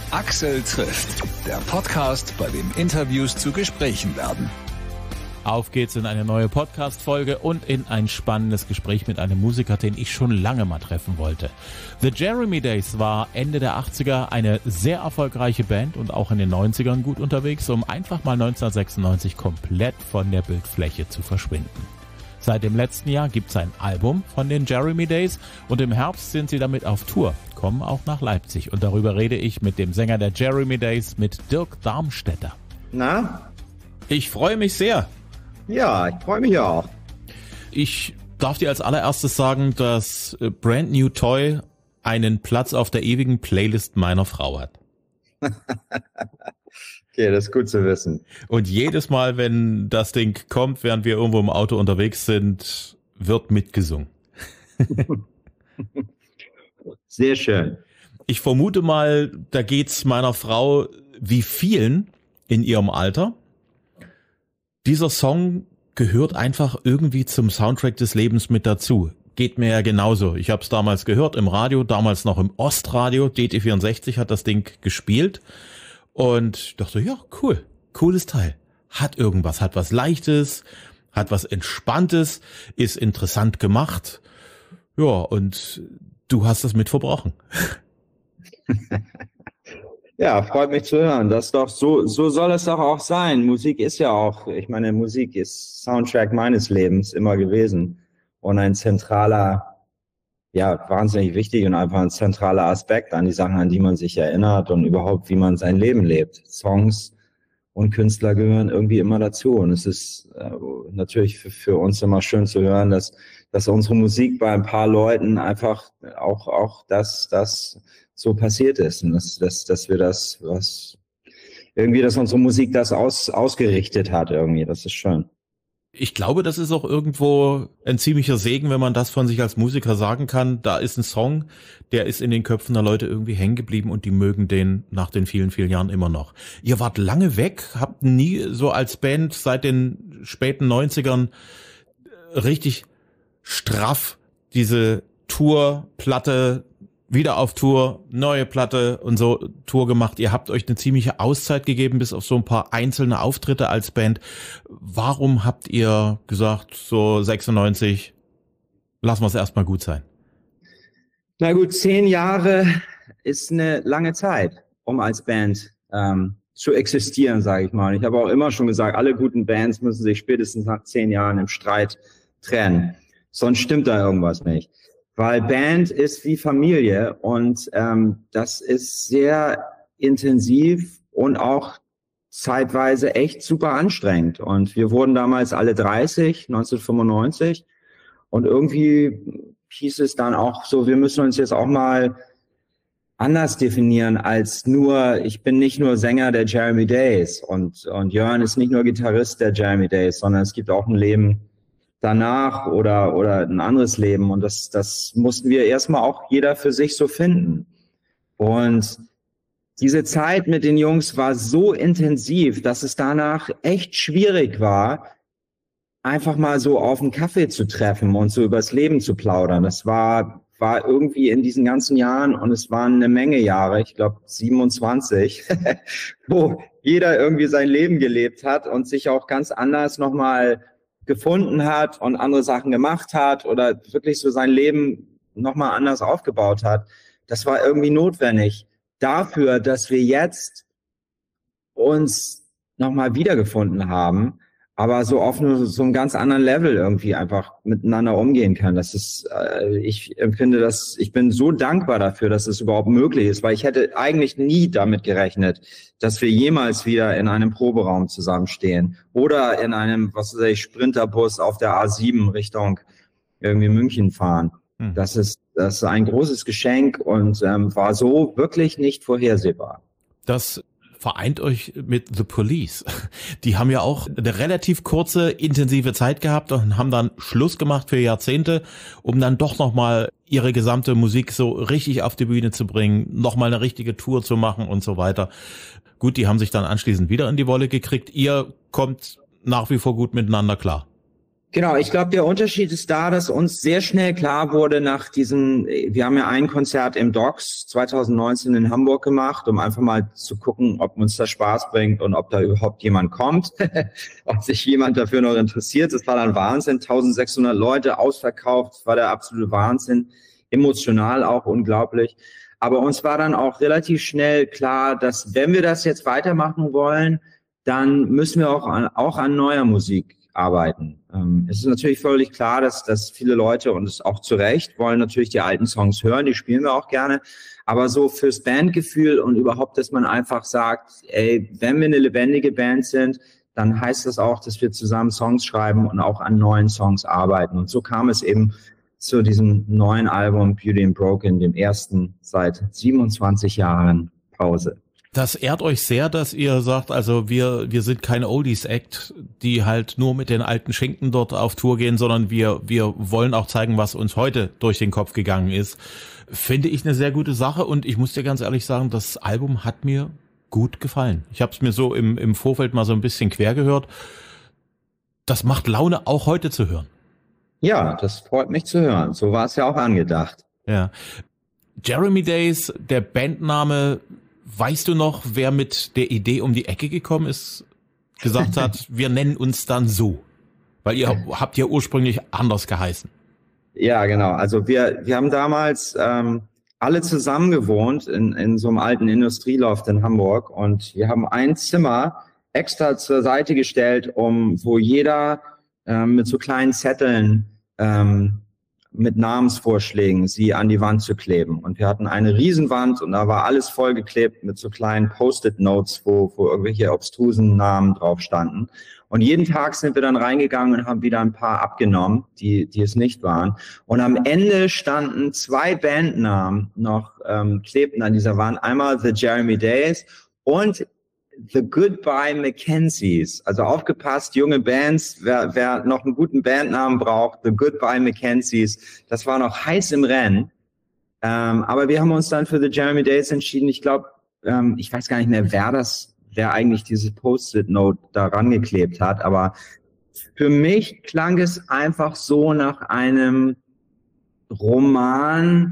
Axel trifft, der Podcast, bei dem Interviews zu Gesprächen werden. Auf geht's in eine neue Podcast-Folge und in ein spannendes Gespräch mit einem Musiker, den ich schon lange mal treffen wollte. The Jeremy Days war Ende der 80er eine sehr erfolgreiche Band und auch in den 90ern gut unterwegs, um einfach mal 1996 komplett von der Bildfläche zu verschwinden. Seit dem letzten Jahr gibt's ein Album von den Jeremy Days und im Herbst sind sie damit auf Tour, kommen auch nach Leipzig. Und darüber rede ich mit dem Sänger der Jeremy Days, mit Dirk Darmstädter. Na? Ich freue mich sehr. Ja, ich freue mich auch. Ich darf dir als allererstes sagen, dass Brand New Toy einen Platz auf der ewigen Playlist meiner Frau hat. Okay, das ist gut zu wissen. Und jedes Mal, wenn das Ding kommt, während wir irgendwo im Auto unterwegs sind, wird mitgesungen. Sehr schön. Ich vermute mal, da geht's meiner Frau wie vielen in ihrem Alter. Dieser Song gehört einfach irgendwie zum Soundtrack des Lebens mit dazu. Geht mir ja genauso. Ich habe es damals gehört im Radio, damals noch im Ostradio. DT64 hat das Ding gespielt. Und dachte, ja, cool, cooles Teil. Hat irgendwas, hat was Leichtes, hat was Entspanntes, ist interessant gemacht. Ja, und du hast das mit verbrochen. Ja, freut mich zu hören. Das ist doch so soll es doch auch sein. Musik ist ja auch, ich meine, Musik ist Soundtrack meines Lebens immer gewesen und ein zentraler, ja, wahnsinnig wichtig und einfach ein zentraler Aspekt an die Sachen, an die man sich erinnert und überhaupt, wie man sein Leben lebt. Songs und Künstler gehören irgendwie immer dazu und es ist natürlich für uns immer schön zu hören, dass unsere Musik bei ein paar Leuten einfach auch das so passiert ist und dass wir das, was irgendwie, dass unsere Musik das ausgerichtet hat irgendwie, das ist schön. Ich glaube, das ist auch irgendwo ein ziemlicher Segen, wenn man das von sich als Musiker sagen kann. Da ist ein Song, der ist in den Köpfen der Leute irgendwie hängen geblieben und die mögen den nach den vielen, vielen Jahren immer noch. Ihr wart lange weg, habt nie so als Band seit den späten 90ern richtig straff diese Tourplatte, wieder auf Tour, neue Platte und so Tour gemacht. Ihr habt euch eine ziemliche Auszeit gegeben, bis auf so ein paar einzelne Auftritte als Band. Warum habt ihr gesagt, so 96, lassen wir es erstmal gut sein? Na gut, 10 Jahre ist eine lange Zeit, um als Band zu existieren, sage ich mal. Ich habe auch immer schon gesagt, alle guten Bands müssen sich spätestens nach 10 Jahren im Streit trennen. Sonst stimmt da irgendwas nicht. Weil Band ist wie Familie und das ist sehr intensiv und auch zeitweise echt super anstrengend. Und wir wurden damals alle 30, 1995. Und irgendwie hieß es dann auch so, wir müssen uns jetzt auch mal anders definieren als nur, ich bin nicht nur Sänger der Jeremy Days und Jörn ist nicht nur Gitarrist der Jeremy Days, sondern es gibt auch ein Leben danach oder ein anderes Leben und das mussten wir erstmal auch jeder für sich so finden. Und diese Zeit mit den Jungs war so intensiv, dass es danach echt schwierig war, einfach mal so auf einen Kaffee zu treffen und so übers Leben zu plaudern. Das war irgendwie in diesen ganzen Jahren und es waren eine Menge Jahre, ich glaube 27, wo jeder irgendwie sein Leben gelebt hat und sich auch ganz anders nochmal gefunden hat und andere Sachen gemacht hat oder wirklich so sein Leben nochmal anders aufgebaut hat. Das war irgendwie notwendig dafür, dass wir jetzt uns nochmal wiedergefunden haben, aber so auf so einem ganz anderen Level irgendwie einfach miteinander umgehen kann. Das ist, ich empfinde das, ich bin so dankbar dafür, dass es überhaupt möglich ist, weil ich hätte eigentlich nie damit gerechnet, dass wir jemals wieder in einem Proberaum zusammenstehen oder in einem, was weiß ich, Sprinterbus auf der A7 Richtung irgendwie München fahren. Das ist ein großes Geschenk und war so wirklich nicht vorhersehbar. Das vereint euch mit The Police. Die haben ja auch eine relativ kurze, intensive Zeit gehabt und haben dann Schluss gemacht für Jahrzehnte, um dann doch nochmal ihre gesamte Musik so richtig auf die Bühne zu bringen, nochmal eine richtige Tour zu machen und so weiter. Gut, die haben sich dann anschließend wieder in die Wolle gekriegt. Ihr kommt nach wie vor gut miteinander klar. Genau, ich glaube, der Unterschied ist da, dass uns sehr schnell klar wurde wir haben ja ein Konzert im Docks 2019 in Hamburg gemacht, um einfach mal zu gucken, ob uns das Spaß bringt und ob da überhaupt jemand kommt, ob sich jemand dafür noch interessiert. Das war dann Wahnsinn, 1600 Leute ausverkauft, das war der absolute Wahnsinn, emotional auch unglaublich. Aber uns war dann auch relativ schnell klar, dass wenn wir das jetzt weitermachen wollen, dann müssen wir auch an neuer Musik arbeiten. Es ist natürlich völlig klar, dass viele Leute, und es auch zu Recht, wollen natürlich die alten Songs hören, die spielen wir auch gerne. Aber so fürs Bandgefühl und überhaupt, dass man einfach sagt, ey, wenn wir eine lebendige Band sind, dann heißt das auch, dass wir zusammen Songs schreiben und auch an neuen Songs arbeiten. Und so kam es eben zu diesem neuen Album Beauty and Broken, dem ersten seit 27 Jahren Pause. Das ehrt euch sehr, dass ihr sagt, also wir sind kein Oldies-Act, die halt nur mit den alten Schinken dort auf Tour gehen, sondern wir wollen auch zeigen, was uns heute durch den Kopf gegangen ist. Finde ich eine sehr gute Sache und ich muss dir ganz ehrlich sagen, das Album hat mir gut gefallen. Ich habe es mir so im Vorfeld mal so ein bisschen quer gehört. Das macht Laune, auch heute zu hören. Ja, das freut mich zu hören. So war es ja auch angedacht. Ja. Jeremy Days, der Bandname. Weißt du noch, wer mit der Idee um die Ecke gekommen ist, gesagt hat, wir nennen uns dann so? Weil ihr habt ja ursprünglich anders geheißen. Ja, genau. Also wir haben damals alle zusammen gewohnt in so einem alten Industrieloft in Hamburg und wir haben ein Zimmer extra zur Seite gestellt, wo jeder mit so kleinen Zetteln mit Namensvorschlägen sie an die Wand zu kleben. Und wir hatten eine Riesenwand und da war alles vollgeklebt mit so kleinen Post-it-Notes, wo irgendwelche obstrusen Namen drauf standen. Und jeden Tag sind wir dann reingegangen und haben wieder ein paar abgenommen, die es nicht waren. Und am Ende standen 2 Bandnamen noch, klebten an dieser Wand. Einmal The Jeremy Days und The Goodbye Mackenzies. Also aufgepasst, junge Bands, wer noch einen guten Bandnamen braucht, The Goodbye Mackenzies. Das war noch heiß im Rennen. Aber wir haben uns dann für The Jeremy Days entschieden. Ich glaube, ich weiß gar nicht mehr, wer eigentlich diese Post-it-Note da rangeklebt hat. Aber für mich klang es einfach so nach einem Roman,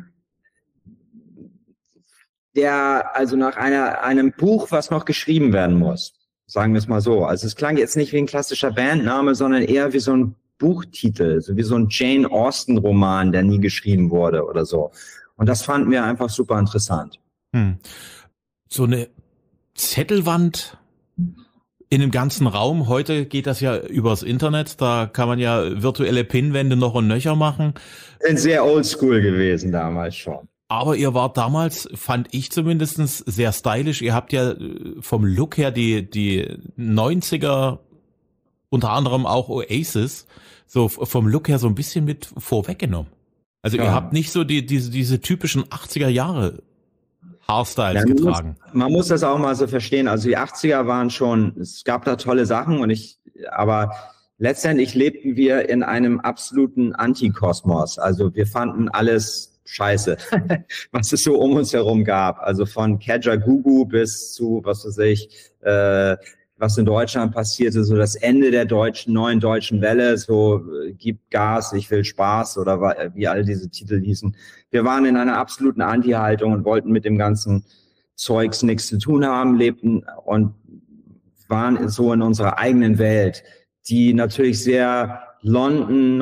nach einem Buch, was noch geschrieben werden muss. Sagen wir es mal so. Also es klang jetzt nicht wie ein klassischer Bandname, sondern eher wie so ein Buchtitel, so wie so ein Jane Austen Roman, der nie geschrieben wurde oder so. Und das fanden wir einfach super interessant. So eine Zettelwand in dem ganzen Raum. Heute geht das ja übers Internet. Da kann man ja virtuelle Pinwände noch und nöcher machen. Sind sehr oldschool gewesen damals schon. Aber ihr wart damals, fand ich zumindestens, sehr stylisch. Ihr habt ja vom Look her die 90er, unter anderem auch Oasis, so vom Look her so ein bisschen mit vorweggenommen. Also ihr habt nicht so diese typischen 80er Jahre Haarstyles getragen. Man muss das auch mal so verstehen. Also die 80er waren schon, es gab da tolle Sachen aber letztendlich lebten wir in einem absoluten Antikosmos. Also wir fanden alles Scheiße, was es so um uns herum gab. Also von Kajagoogoo bis zu, was weiß ich, was in Deutschland passierte, so das Ende der neuen deutschen Welle, so gib Gas, ich will Spaß oder wie all diese Titel hießen. Wir waren in einer absoluten Anti-Haltung und wollten mit dem ganzen Zeugs nichts zu tun haben, lebten und waren so in unserer eigenen Welt, die natürlich sehr London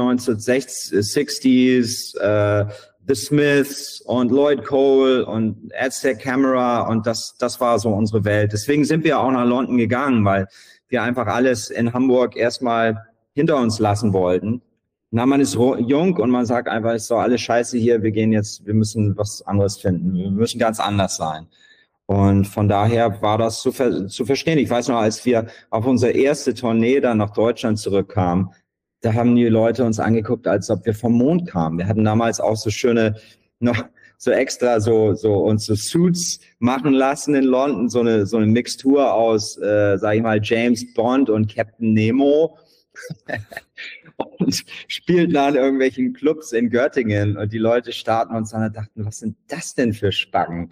1960s, The Smiths und Lloyd Cole und Aztec Camera und das war so unsere Welt. Deswegen sind wir auch nach London gegangen, weil wir einfach alles in Hamburg erstmal hinter uns lassen wollten. Na, man ist jung und man sagt einfach, es ist doch alles scheiße hier, wir müssen was anderes finden. Wir müssen ganz anders sein. Und von daher war das zu verstehen. Ich weiß noch, als wir auf unsere erste Tournee dann nach Deutschland zurückkamen, da haben die Leute uns angeguckt, als ob wir vom Mond kamen. Wir hatten damals auch so schöne, noch so extra so uns so Suits machen lassen in London, so eine Mixtur aus, sag ich mal, James Bond und Captain Nemo. Und spielten an irgendwelchen Clubs in Göttingen und die Leute starten uns an und dachten, was sind das denn für Spacken?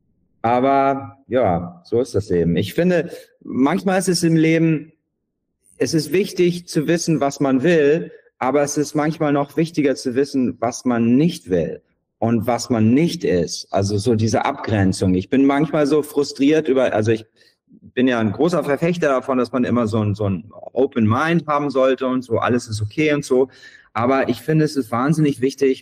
Aber ja, so ist das eben. Ich finde, manchmal ist es im Leben es ist wichtig zu wissen, was man will, aber es ist manchmal noch wichtiger zu wissen, was man nicht will und was man nicht ist. Also so diese Abgrenzung. Ich bin manchmal so frustriert also ich bin ja ein großer Verfechter davon, dass man immer so ein Open Mind haben sollte und so, alles ist okay und so. Aber ich finde, es ist wahnsinnig wichtig,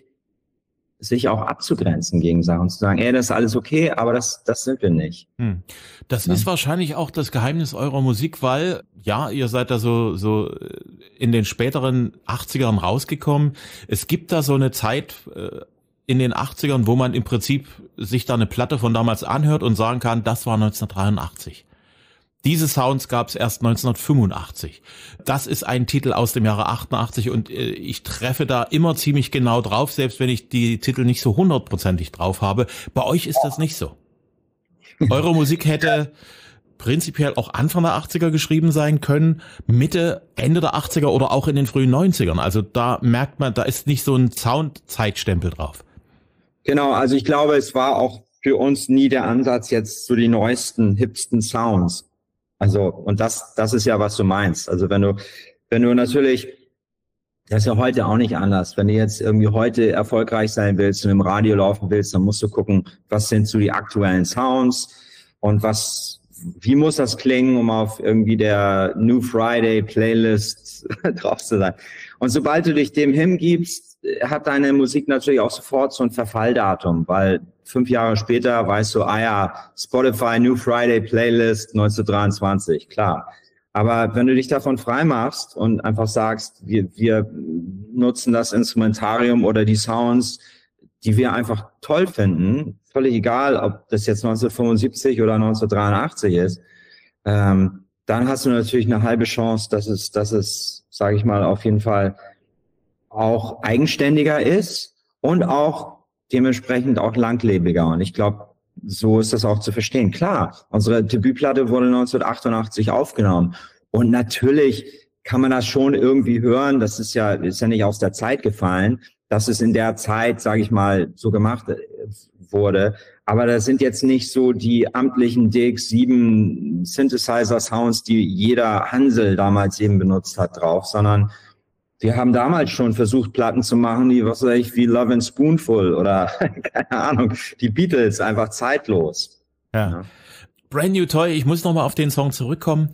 sich auch abzugrenzen gegen Sachen, zu sagen, das ist alles okay, aber das sind wir nicht. Das ist wahrscheinlich auch das Geheimnis eurer Musik, weil, ja, ihr seid da so in den späteren 80ern rausgekommen. Es gibt da so eine Zeit in den 80ern, wo man im Prinzip sich da eine Platte von damals anhört und sagen kann, das war 1983. Diese Sounds gab es erst 1985. Das ist ein Titel aus dem Jahre 88 und ich treffe da immer ziemlich genau drauf, selbst wenn ich die Titel nicht so 100%ig drauf habe. Bei euch ist das nicht so. Eure Musik hätte prinzipiell auch Anfang der 80er geschrieben sein können, Mitte, Ende der 80er oder auch in den frühen 90ern. Also da merkt man, da ist nicht so ein Sound-Zeitstempel drauf. Genau, also ich glaube, es war auch für uns nie der Ansatz, jetzt so die neuesten, hipsten Sounds. Also, und das ist ja, was du meinst. Also wenn du natürlich, das ist ja heute auch nicht anders. Wenn du jetzt irgendwie heute erfolgreich sein willst und im Radio laufen willst, dann musst du gucken, was sind so die aktuellen Sounds und wie muss das klingen, um auf irgendwie der New Friday Playlist drauf zu sein. Und sobald du dich dem hingibst, hat deine Musik natürlich auch sofort so ein Verfalldatum, weil 5 Jahre später weißt du, Spotify New Friday Playlist 1923, klar. Aber wenn du dich davon frei machst und einfach sagst, wir nutzen das Instrumentarium oder die Sounds, die wir einfach toll finden, völlig egal, ob das jetzt 1975 oder 1983 ist, dann hast du natürlich eine halbe Chance, dass es, sage ich mal, auf jeden Fall auch eigenständiger ist und auch dementsprechend auch langlebiger. Und ich glaube, so ist das auch zu verstehen. Klar, unsere Debütplatte wurde 1988 aufgenommen. Und natürlich kann man das schon irgendwie hören. Das ist ja nicht aus der Zeit gefallen, dass es in der Zeit, sage ich mal, so gemacht wurde. Aber das sind jetzt nicht so die amtlichen DX7 Synthesizer-Sounds, die jeder Hansel damals eben benutzt hat drauf, sondern wir haben damals schon versucht, Platten zu machen, die, was weiß ich, wie Love and Spoonful oder, keine Ahnung, die Beatles, einfach zeitlos. Ja. Brand New Toy, ich muss nochmal auf den Song zurückkommen.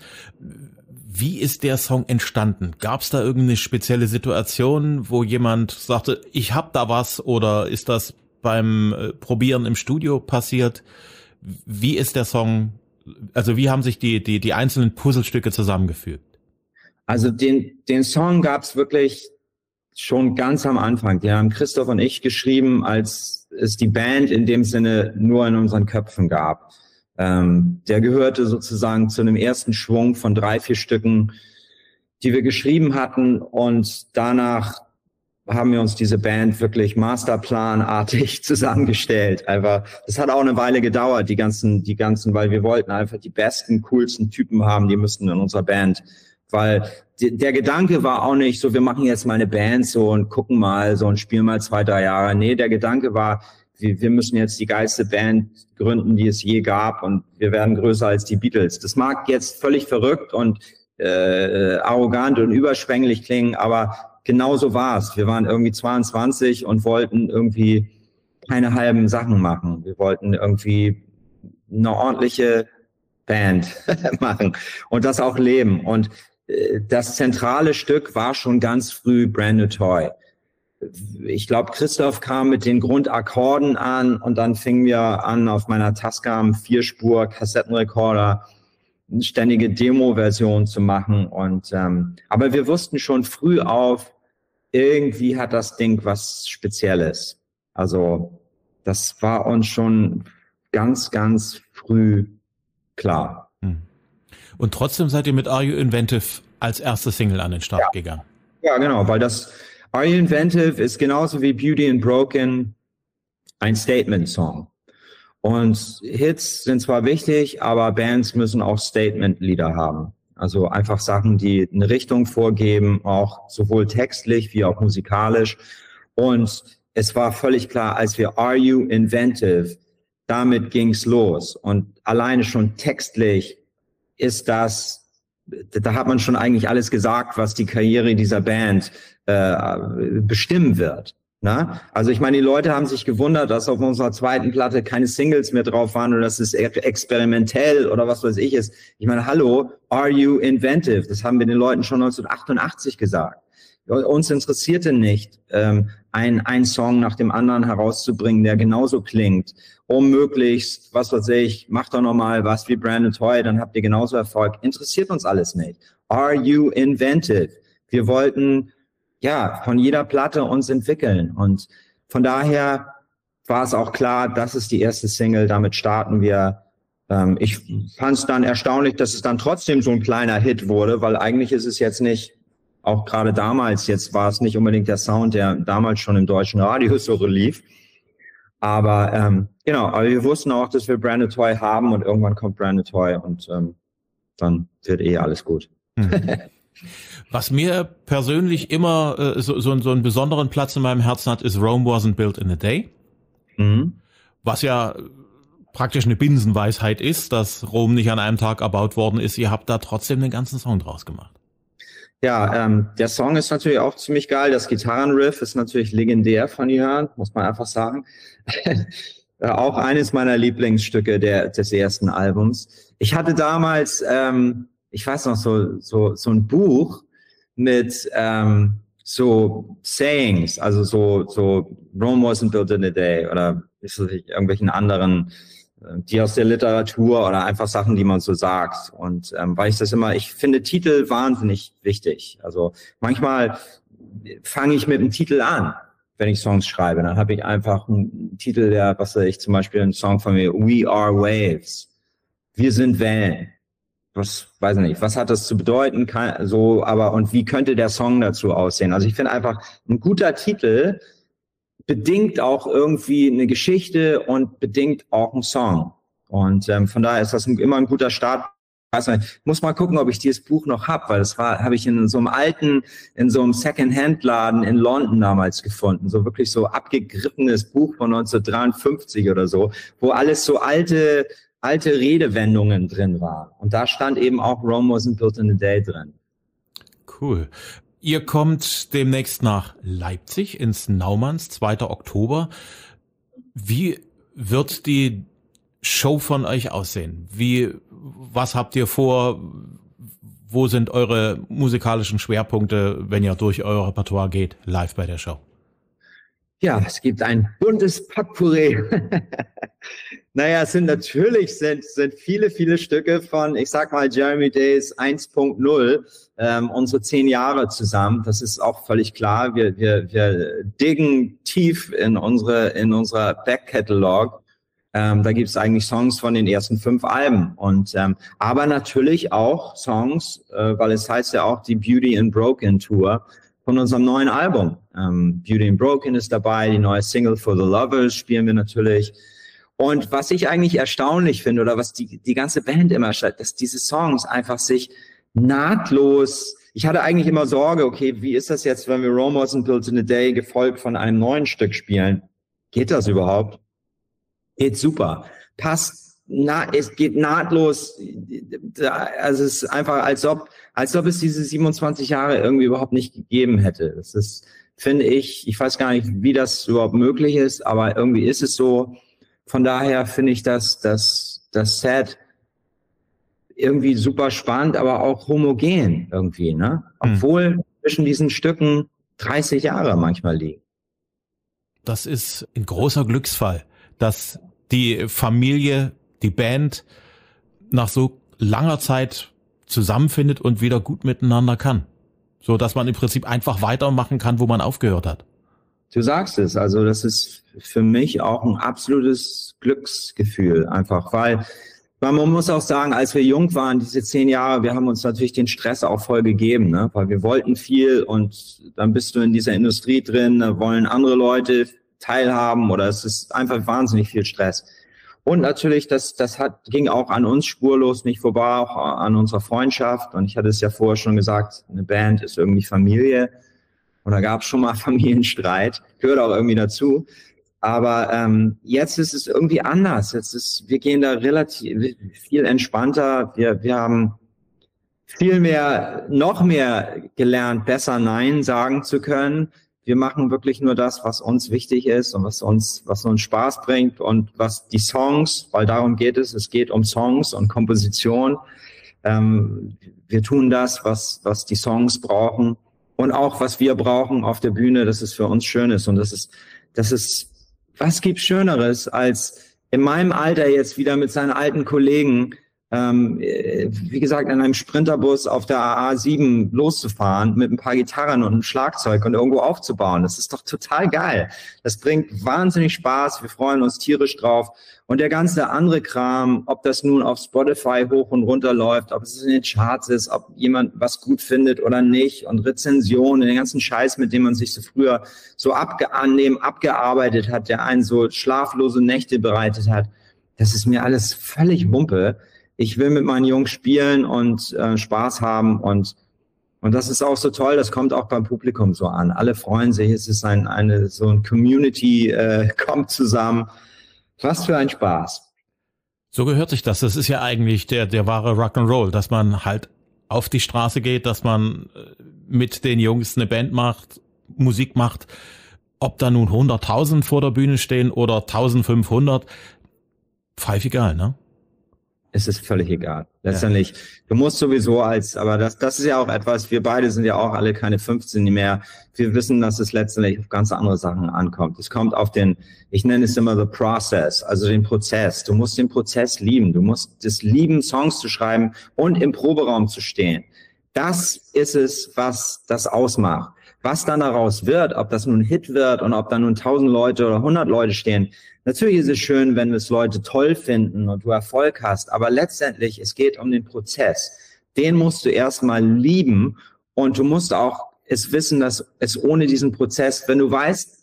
Wie ist der Song entstanden? Gab es da irgendeine spezielle Situation, wo jemand sagte, ich hab da was, oder ist das beim Probieren im Studio passiert? Wie ist der Song, also wie haben sich die einzelnen Puzzlestücke zusammengefügt? Also den Song gab's wirklich schon ganz am Anfang. Die haben Christoph und ich geschrieben, als es die Band in dem Sinne nur in unseren Köpfen gab. Der gehörte sozusagen zu einem ersten Schwung von 3, 4 Stücken, die wir geschrieben hatten. Und danach haben wir uns diese Band wirklich masterplanartig zusammengestellt. Einfach, das hat auch eine Weile gedauert, die ganzen, weil wir wollten einfach die besten, coolsten Typen haben, die müssten in unserer Band. Weil der Gedanke war auch nicht so, wir machen jetzt mal eine Band so und gucken mal so und spielen mal 2, 3 Jahre. Nee, der Gedanke war, wir müssen jetzt die geilste Band gründen, die es je gab, und wir werden größer als die Beatles. Das mag jetzt völlig verrückt und arrogant und überschwänglich klingen, aber genau so war es. Wir waren irgendwie 22 und wollten irgendwie keine halben Sachen machen. Wir wollten irgendwie eine ordentliche Band machen und das auch leben. Und das zentrale Stück war schon ganz früh Brand New Toy. Ich glaube, Christoph kam mit den Grundakkorden an und dann fingen wir an, auf meiner Tascam 4-Spur Kassettenrekorder eine ständige Demo-Version zu machen. Und aber wir wussten schon früh auf, irgendwie hat das Ding was Spezielles. Also das war uns schon ganz, ganz früh klar. Und trotzdem seid ihr mit Are You Inventive als erste Single an den Start gegangen. Ja, genau, weil das Are You Inventive ist genauso wie Beauty and Broken ein Statement-Song. Und Hits sind zwar wichtig, aber Bands müssen auch Statement-Lieder haben. Also einfach Sachen, die eine Richtung vorgeben, auch sowohl textlich wie auch musikalisch. Und es war völlig klar, als wir Are You Inventive, damit ging's los. Und alleine schon textlich ist das da hat man schon eigentlich alles gesagt, was die Karriere dieser Band bestimmen wird. Na? Also ich meine, die Leute haben sich gewundert, dass auf unserer zweiten Platte keine Singles mehr drauf waren oder dass es experimentell oder was weiß ich ist. Ich meine, hallo, are you inventive? Das haben wir den Leuten schon 1988 gesagt. Uns interessierte nicht, ein Song nach dem anderen herauszubringen, der genauso klingt, um möglichst, was weiß ich, macht doch noch mal was wie Brandon Toy, dann habt ihr genauso Erfolg. Interessiert uns alles nicht. Are you inventive? Wir wollten von jeder Platte uns entwickeln. Und von daher war es auch klar, das ist die erste Single, damit starten wir. Ich fand es dann erstaunlich, dass es dann trotzdem so ein kleiner Hit wurde, weil eigentlich ist es jetzt nicht, auch gerade damals, jetzt war es nicht unbedingt der Sound, der damals schon im deutschen Radio so lief. Aber aber wir wussten auch, dass wir Brandon Toy haben und irgendwann kommt Brandon Toy und dann wird alles gut. Was mir persönlich immer so einen besonderen Platz in meinem Herzen hat, ist Rome Wasn't Built in a Day. Mhm. Was ja praktisch eine Binsenweisheit ist, dass Rom nicht an einem Tag erbaut worden ist. Ihr habt da trotzdem den ganzen Song draus gemacht. Ja, der Song ist natürlich auch ziemlich geil. Das Gitarrenriff ist natürlich legendär von Jörn, muss man einfach sagen. Auch eines meiner Lieblingsstücke des ersten Albums. Ich hatte damals, ich weiß noch, so ein Buch mit so Sayings, also so Rome wasn't built in a day oder irgendwelchen anderen, die aus der Literatur oder einfach Sachen, die man so sagt. Und weil ich finde Titel wahnsinnig wichtig. Also manchmal fange ich mit einem Titel an, wenn ich Songs schreibe. Dann habe ich einfach einen Titel, zum Beispiel einen Song von mir, We Are Waves. Wir sind Wellen. Weiß nicht, was hat das zu bedeuten? Und wie könnte der Song dazu aussehen? Also ich finde einfach, ein guter Titel bedingt auch irgendwie eine Geschichte und bedingt auch einen Song. Und von daher ist das immer ein guter Start. Weiß nicht, muss mal gucken, ob ich dieses Buch noch habe, weil habe ich in so einem Second-Hand-Laden in London damals gefunden. So wirklich so abgegriffenes Buch von 1953 oder so, wo alles so alte Redewendungen drin waren. Und da stand eben auch Rome wasn't built in a day drin. Cool. Ihr kommt demnächst nach Leipzig ins Naumanns, 2. Oktober. Wie wird die Show von euch aussehen? Was habt ihr vor? Wo sind eure musikalischen Schwerpunkte, wenn ihr durch euer Repertoire geht, live bei der Show? Ja, es gibt ein buntes Potpourri. Naja, es sind viele Stücke von, ich sag mal, Jeremy Days 1.0, unsere 10 Jahre zusammen. Das ist auch völlig klar. Wir diggen tief in unserer Back-Catalog. Da gibt's eigentlich Songs von den ersten 5 Alben. Und aber natürlich auch Songs, weil es heißt ja auch die Beauty and Broken Tour von unserem neuen Album. Beauty and Broken ist dabei, die neue Single For the Lovers spielen wir natürlich. Und was ich eigentlich erstaunlich finde, oder was die ganze Band immer schreibt, dass diese Songs einfach sich nahtlos, ich hatte eigentlich immer Sorge, okay, wie ist das jetzt, wenn wir Rome wasn't built in a day gefolgt von einem neuen Stück spielen? Geht das überhaupt? Geht super. Es geht nahtlos. Also es ist einfach, als ob es diese 27 Jahre irgendwie überhaupt nicht gegeben hätte. Das ist, finde ich weiß gar nicht, wie das überhaupt möglich ist, aber irgendwie ist es so. Von daher finde ich das Set irgendwie super spannend, aber auch homogen irgendwie, ne? Obwohl zwischen diesen Stücken 30 Jahre manchmal liegen. Das ist ein großer Glücksfall, dass die Familie, die Band nach so langer Zeit zusammenfindet und wieder gut miteinander kann. So dass man im Prinzip einfach weitermachen kann, wo man aufgehört hat. Du sagst es, also das ist für mich auch ein absolutes Glücksgefühl einfach, weil man muss auch sagen, als wir jung waren, diese 10 Jahre, wir haben uns natürlich den Stress auch voll gegeben, ne? Weil wir wollten viel und dann bist du in dieser Industrie drin, da wollen andere Leute teilhaben oder es ist einfach wahnsinnig viel Stress. Und natürlich, ging auch an uns spurlos nicht vorbei, auch an unserer Freundschaft. Und ich hatte es ja vorher schon gesagt, eine Band ist irgendwie Familie. Und da gab es schon mal Familienstreit, gehört auch irgendwie dazu. Aber jetzt ist es irgendwie anders. Wir gehen da relativ viel entspannter. Wir noch mehr gelernt, besser Nein sagen zu können. Wir machen wirklich nur das, was uns wichtig ist und was uns Spaß bringt und was die Songs, weil darum geht es. Es geht um Songs und Komposition. Wir tun das, was die Songs brauchen und auch was wir brauchen auf der Bühne, dass es für uns schön ist. Und das ist, was gibt's Schöneres als in meinem Alter jetzt wieder mit seinen alten Kollegen, wie gesagt, in einem Sprinterbus auf der A7 loszufahren mit ein paar Gitarren und einem Schlagzeug und irgendwo aufzubauen. Das ist doch total geil. Das bringt wahnsinnig Spaß. Wir freuen uns tierisch drauf. Und der ganze andere Kram, ob das nun auf Spotify hoch und runter läuft, ob es in den Charts ist, ob jemand was gut findet oder nicht und Rezensionen, den ganzen Scheiß, mit dem man sich so früher so abgearbeitet hat, der einen so schlaflose Nächte bereitet hat. Das ist mir alles völlig Wumpe. Ich will mit meinen Jungs spielen und Spaß haben und das ist auch so toll, das kommt auch beim Publikum so an. Alle freuen sich, es ist so ein Community, kommt zusammen. Was für ein Spaß. So gehört sich das. Das ist ja eigentlich der wahre Rock'n'Roll, dass man halt auf die Straße geht, dass man mit den Jungs eine Band macht, Musik macht. Ob da nun 100.000 vor der Bühne stehen oder 1.500, pfeif egal, ne? Es ist völlig egal. Letztendlich, du musst sowieso aber das ist ja auch etwas, wir beide sind ja auch alle keine 15 mehr. Wir wissen, dass es letztendlich auf ganz andere Sachen ankommt. Es kommt auf ich nenne es immer the process, also den Prozess. Du musst den Prozess lieben. Du musst es lieben, Songs zu schreiben und im Proberaum zu stehen. Das ist es, was das ausmacht. Was dann daraus wird, ob das nun ein Hit wird und ob da nun 1.000 Leute oder 100 Leute stehen. Natürlich ist es schön, wenn es Leute toll finden und du Erfolg hast, aber letztendlich, es geht um den Prozess. Den musst du erstmal lieben und du musst auch es wissen, dass es ohne diesen Prozess, wenn du weißt,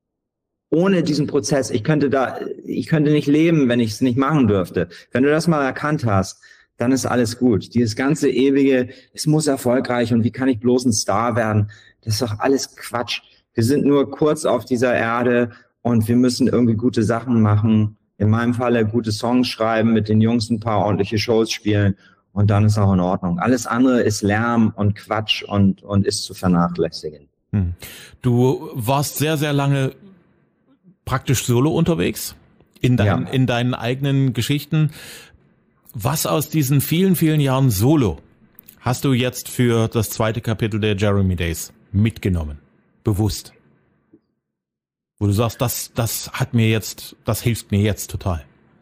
ohne diesen Prozess, ich könnte nicht leben, wenn ich es nicht machen dürfte. Wenn du das mal erkannt hast, dann ist alles gut. Dieses ganze ewige, es muss erfolgreich und wie kann ich bloß ein Star werden? Das ist doch alles Quatsch. Wir sind nur kurz auf dieser Erde und wir müssen irgendwie gute Sachen machen. In meinem Falle gute Songs schreiben, mit den Jungs ein paar ordentliche Shows spielen und dann ist auch in Ordnung. Alles andere ist Lärm und Quatsch und ist zu vernachlässigen. Du warst sehr, sehr lange praktisch solo unterwegs in deinen eigenen Geschichten. Was aus diesen vielen, vielen Jahren Solo hast du jetzt für das zweite Kapitel der Jeremy Days mitgenommen? Bewusst. Wo du sagst, das hilft mir jetzt total.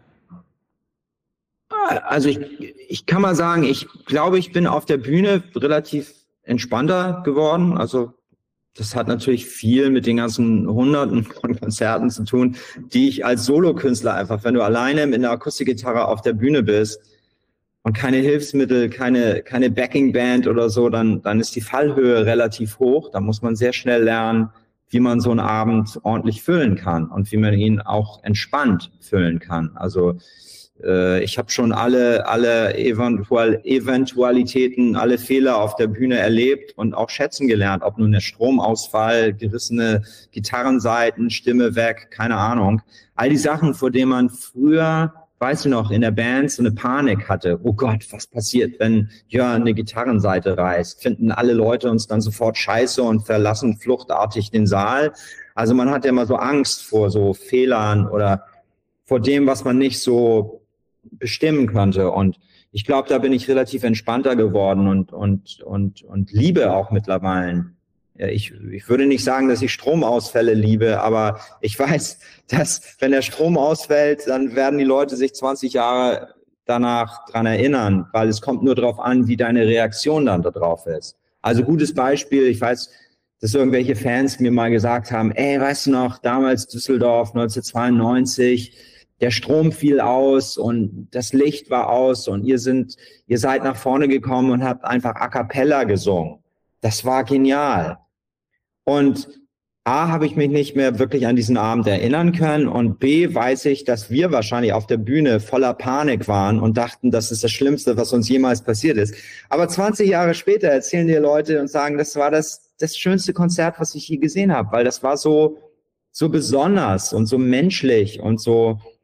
Also ich kann mal sagen, ich glaube, ich bin auf der Bühne relativ entspannter geworden. Also das hat natürlich viel mit den ganzen Hunderten von Konzerten zu tun, die ich als Solokünstler einfach, wenn du alleine mit einer Akustikgitarre auf der Bühne bist und keine Hilfsmittel, keine Backingband oder so, dann ist die Fallhöhe relativ hoch. Da muss man sehr schnell lernen, wie man so einen Abend ordentlich füllen kann und wie man ihn auch entspannt füllen kann. Also ich habe schon alle Eventualitäten, alle Fehler auf der Bühne erlebt und auch schätzen gelernt, ob nun der Stromausfall, gerissene Gitarrensaiten, Stimme weg, keine Ahnung. All die Sachen, vor denen man früher, weißt du noch, in der Band so eine Panik hatte. Oh Gott, was passiert, wenn Jörn eine Gitarrenseite reißt? Finden alle Leute uns dann sofort scheiße und verlassen fluchtartig den Saal? Also man hat ja immer so Angst vor so Fehlern oder vor dem, was man nicht so bestimmen konnte. Und ich glaube, da bin ich relativ entspannter geworden und liebe auch mittlerweile. Ich würde nicht sagen, dass ich Stromausfälle liebe, aber ich weiß, dass wenn der Strom ausfällt, dann werden die Leute sich 20 Jahre danach dran erinnern, weil es kommt nur darauf an, wie deine Reaktion dann da drauf ist. Also gutes Beispiel, ich weiß, dass irgendwelche Fans mir mal gesagt haben, ey, weißt du noch, damals Düsseldorf 1992, der Strom fiel aus und das Licht war aus und ihr seid nach vorne gekommen und habt einfach a cappella gesungen. Das war genial. Und A, habe ich mich nicht mehr wirklich an diesen Abend erinnern können und B, weiß ich, dass wir wahrscheinlich auf der Bühne voller Panik waren und dachten, das ist das Schlimmste, was uns jemals passiert ist. Aber 20 Jahre später erzählen dir Leute und sagen, das war das schönste Konzert, was ich je gesehen habe, weil das war so besonders und so menschlich und so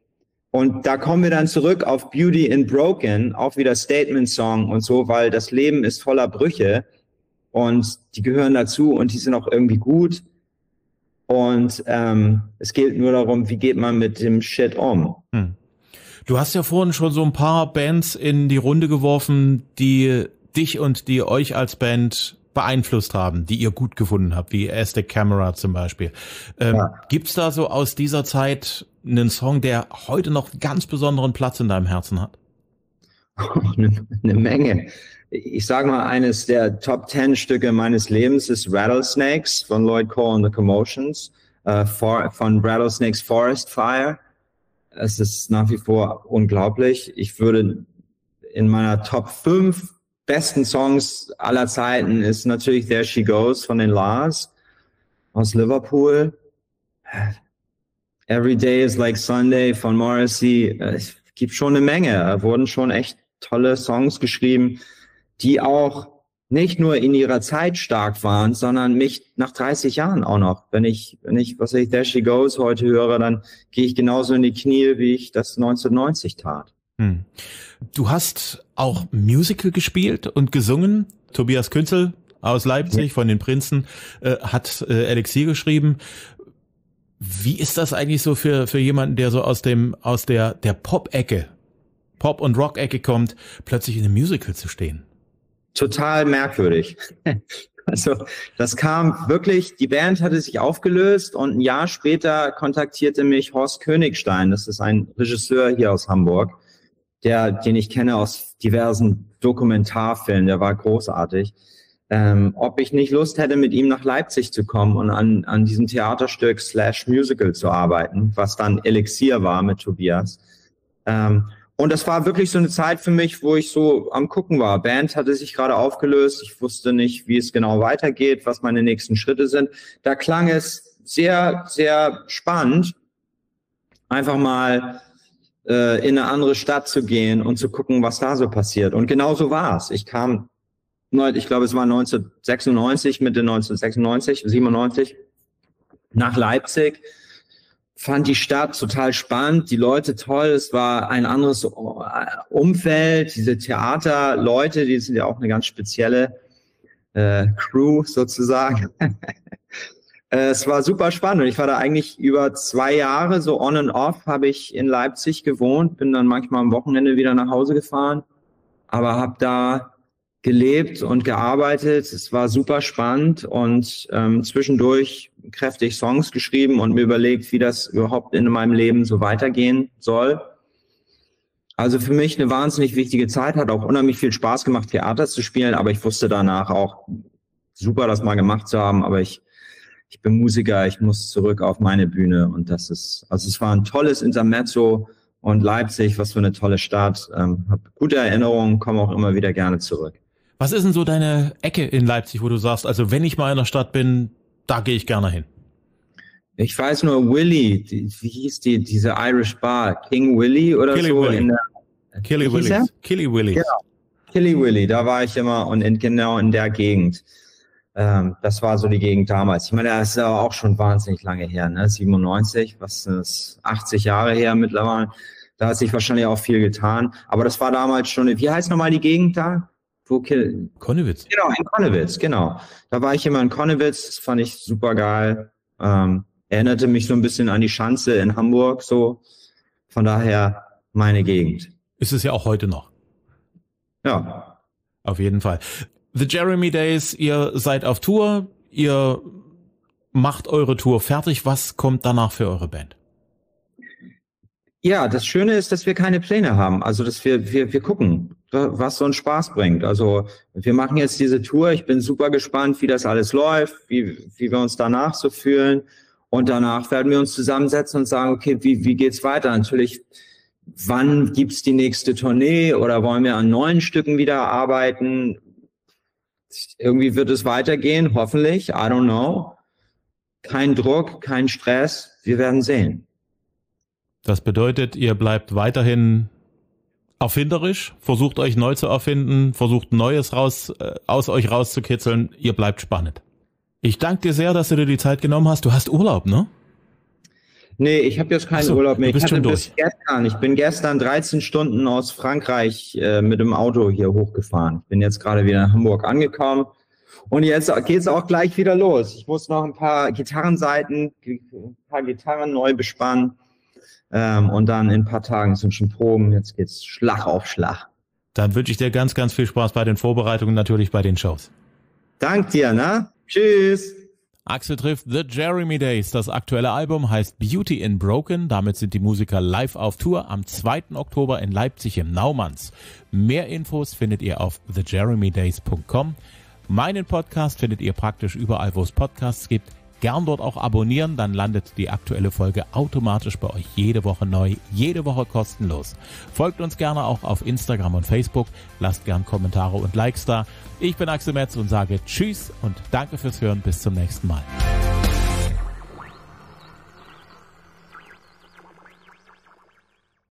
Und da kommen wir dann zurück auf Beauty in Broken, auch wieder Statement-Song und so, weil das Leben ist voller Brüche und die gehören dazu und die sind auch irgendwie gut. Und es geht nur darum, wie geht man mit dem Shit um. Du hast ja vorhin schon so ein paar Bands in die Runde geworfen, die dich und die euch als Band beeinflusst haben, die ihr gut gefunden habt, wie Aztec Camera zum Beispiel. Gibt's da so aus dieser Zeit einen Song, der heute noch einen ganz besonderen Platz in deinem Herzen hat? Eine Menge. Ich sage mal, eines der Top 10 Stücke meines Lebens ist Rattlesnakes von Lloyd Cole and the Commotions, von Rattlesnakes Forest Fire. Es ist nach wie vor unglaublich. Ich würde in meiner Top 5 besten Songs aller Zeiten ist natürlich There She Goes von den Lars aus Liverpool. Every Day is Like Sunday von Morrissey. Es gibt schon eine Menge. Da wurden schon echt tolle Songs geschrieben, die auch nicht nur in ihrer Zeit stark waren, sondern mich nach 30 Jahren auch noch. Wenn ich, was ich There She Goes heute höre, dann gehe ich genauso in die Knie, wie ich das 1990 tat. Du hast auch Musical gespielt und gesungen. Tobias Künzel aus Leipzig von den Prinzen hat Elixier geschrieben. Wie ist das eigentlich so für jemanden, der so aus der Pop-Ecke, Pop- und Rock-Ecke kommt, plötzlich in einem Musical zu stehen? Total merkwürdig. Also das kam wirklich, die Band hatte sich aufgelöst und ein Jahr später kontaktierte mich Horst Königstein. Das ist ein Regisseur hier aus Hamburg, den ich kenne aus diversen Dokumentarfilmen, der war großartig, ob ich nicht Lust hätte, mit ihm nach Leipzig zu kommen und an diesem Theaterstück / Musical zu arbeiten, was dann Elixier war mit Tobias. Und das war wirklich so eine Zeit für mich, wo ich so am Gucken war. Band hatte sich gerade aufgelöst, ich wusste nicht, wie es genau weitergeht, was meine nächsten Schritte sind. Da klang es sehr, sehr spannend, einfach mal in eine andere Stadt zu gehen und zu gucken, was da so passiert. Und genau so war es. Ich kam, ich glaube, es war 1996, Mitte 1996, 97, nach Leipzig, fand die Stadt total spannend, die Leute toll, es war ein anderes Umfeld, diese Theaterleute, die sind ja auch eine ganz spezielle Crew sozusagen. Es war super spannend und ich war da eigentlich über 2 Jahre, so on and off, habe ich in Leipzig gewohnt, bin dann manchmal am Wochenende wieder nach Hause gefahren, aber habe da gelebt und gearbeitet. Es war super spannend und zwischendurch kräftig Songs geschrieben und mir überlegt, wie das überhaupt in meinem Leben so weitergehen soll. Also für mich eine wahnsinnig wichtige Zeit, hat auch unheimlich viel Spaß gemacht, Theater zu spielen, aber ich wusste danach auch, super, das mal gemacht zu haben, aber ich bin Musiker, ich muss zurück auf meine Bühne und es war ein tolles Intermezzo und Leipzig, was für eine tolle Stadt, habe gute Erinnerungen, komme auch immer wieder gerne zurück. Was ist denn so deine Ecke in Leipzig, wo du sagst, also wenn ich mal in der Stadt bin, da gehe ich gerne hin? Ich weiß nur, Willy, wie hieß diese Irish Bar, King Willy oder Killy so? Willy. Killy Willy. Killy Willy. Genau. Killy Willy, da war ich immer und genau in der Gegend. Das war so die Gegend damals. Ich meine, das ist aber auch schon wahnsinnig lange her, ne? 97, was ist 80 Jahre her mittlerweile. Da hat sich wahrscheinlich auch viel getan. Aber das war damals schon, wie heißt nochmal die Gegend da? Konnewitz. Genau, in Konnewitz, genau. Da war ich immer in Konnewitz, das fand ich super geil. Erinnerte mich so ein bisschen an die Schanze in Hamburg, so. Von daher meine Gegend. Ist es ja auch heute noch. Ja. Auf jeden Fall. The Jeremy Days, ihr seid auf Tour, ihr macht eure Tour fertig. Was kommt danach für eure Band? Ja, das Schöne ist, dass wir keine Pläne haben. Also, dass wir gucken, was so einen Spaß bringt. Also, wir machen jetzt diese Tour. Ich bin super gespannt, wie das alles läuft, wie wir uns danach so fühlen. Und danach werden wir uns zusammensetzen und sagen, okay, wie geht's weiter? Natürlich, wann gibt's die nächste Tournee oder wollen wir an neuen Stücken wieder arbeiten? Irgendwie wird es weitergehen, hoffentlich. I don't know. Kein Druck, kein Stress. Wir werden sehen. Das bedeutet, ihr bleibt weiterhin erfinderisch, versucht euch neu zu erfinden, versucht Neues aus euch rauszukitzeln. Ihr bleibt spannend. Ich danke dir sehr, dass du dir die Zeit genommen hast. Du hast Urlaub, ne? Nee, ich habe jetzt keinen Urlaub mehr. Ich bin gestern 13 Stunden aus Frankreich mit dem Auto hier hochgefahren. Ich bin jetzt gerade wieder in Hamburg angekommen. Und jetzt geht's auch gleich wieder los. Ich muss noch ein paar Gitarren neu bespannen. Und dann in ein paar Tagen sind schon Proben. Jetzt geht's Schlag auf Schlag. Dann wünsche ich dir ganz, ganz viel Spaß bei den Vorbereitungen, natürlich bei den Shows. Dank dir, ne? Tschüss. Axel trifft The Jeremy Days. Das aktuelle Album heißt Beauty in Broken. Damit sind die Musiker live auf Tour am 2. Oktober in Leipzig im Naumanns. Mehr Infos findet ihr auf thejeremydays.com. Meinen Podcast findet ihr praktisch überall, wo es Podcasts gibt. Gern dort auch abonnieren, dann landet die aktuelle Folge automatisch bei euch jede Woche neu, jede Woche kostenlos. Folgt uns gerne auch auf Instagram und Facebook, lasst gern Kommentare und Likes da. Ich bin Axel Metz und sage Tschüss und danke fürs Hören, bis zum nächsten Mal.